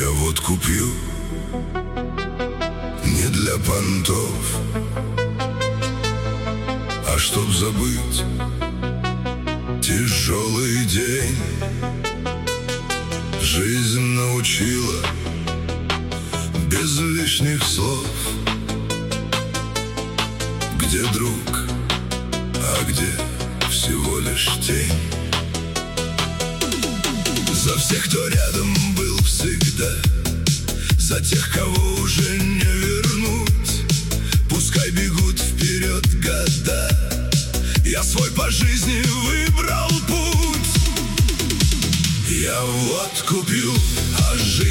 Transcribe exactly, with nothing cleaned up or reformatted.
Я водку пью не для понтов, а чтоб забыть тяжелый день. Жизнь научила без лишних слов, где друг, а где всего лишь тень. За всех, кто рядом был всегда, за тех, кого уже не вернуть. Пускай бегут вперед года, я свой по жизни выбрал путь. Я водку пью, а жизнь